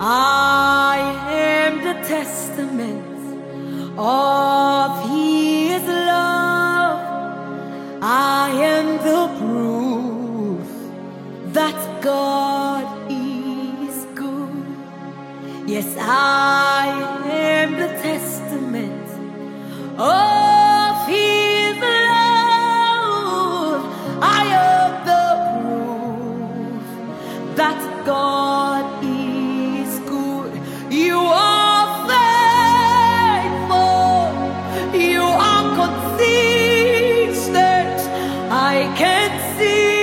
I am the testament of His love. I am the proof that God is good. Yes, I am the testament of His love. I am the proof that God is good. You are faithful. You are consistent. I can see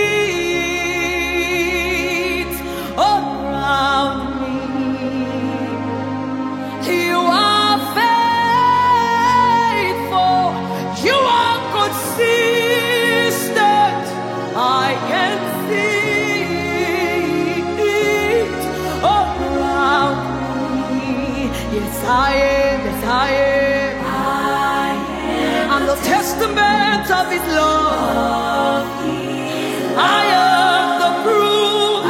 it around me. You are faithful. You are consistent. I can see it around me. Yes, I am. Yes, I am. I'm the testament of His love. I am the proof.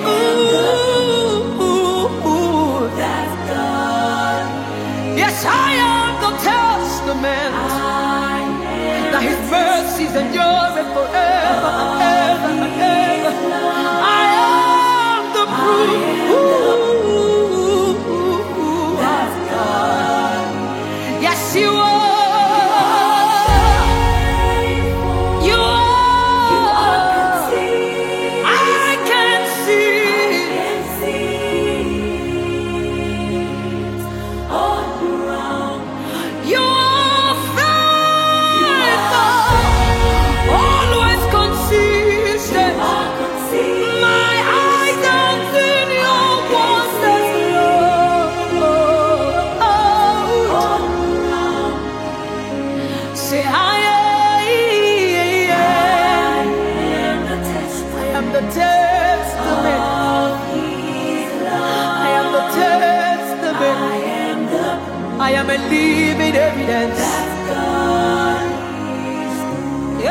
That God. Yes, I am the testament that His mercies endure forever and ever and ever. I am the proof. That God. Yes, you are. I am a living evidence that God is good.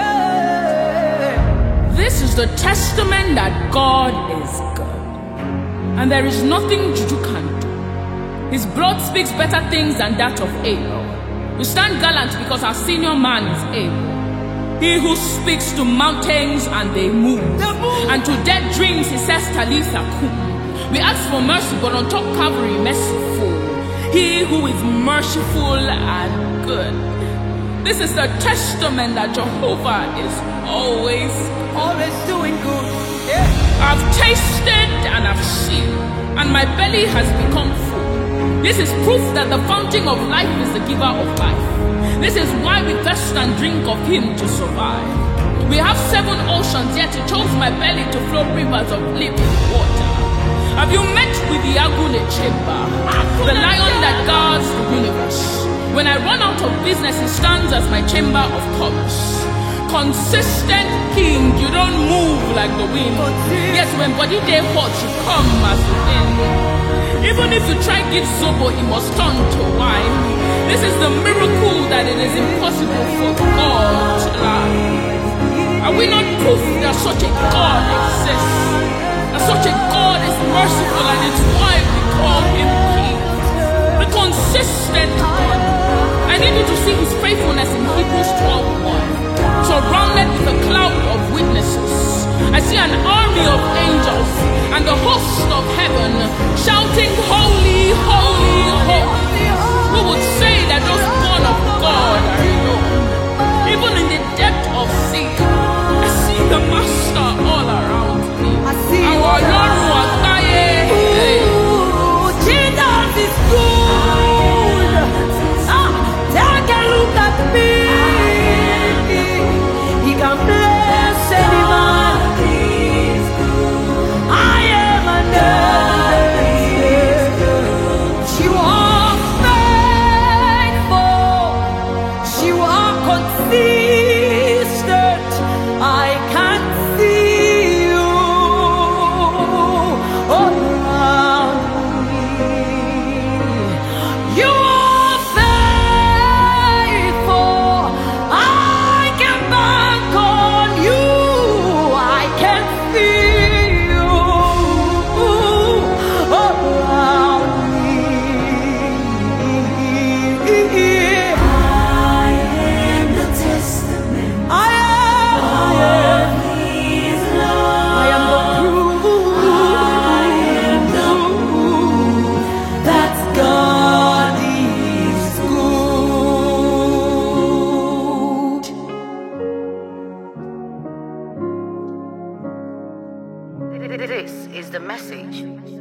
Yeah. This is the testament that God is good, and there is nothing Juju can do. His blood speaks better things than that of Abel. We stand gallant because our senior man is able. He who speaks to mountains and they move, and to dead dreams he says Talitha kum. We ask for mercy, but on top Calvary merciful. He who is merciful and good. This is the testament that Jehovah is always doing good. Yeah. I've tasted and I've seen, and my belly has become full. This is proof that the fountain of life is the giver of life. This is why we thirst and drink of Him to survive. We have 7 oceans, yet He chose my belly to flow rivers of living water. Have you met with the Agune Chamber, the lion that guards the universe? When I run out of business, he stands as my chamber of commerce. Consistent king, you don't move like the wind. Yes, when body day hot, you come as the wind. Even if you try give Zobo, it must turn to wine. This is the miracle that it is impossible for God to lie. Are we not proof that such a God exists? That such a God is merciful, and it's why we call Him King. The consistent God. I need you to see His faithfulness in Hebrews 12:1. Surrounded with a cloud of witnesses, I see an army of angels and the host of heaven shouting, Holy, holy, holy. Who would say that those born of God are alone? Even in the depth of sea, I see the Master all around me. I see our Lord Jesus is good. Take a look at me. He can bless anyone. I message.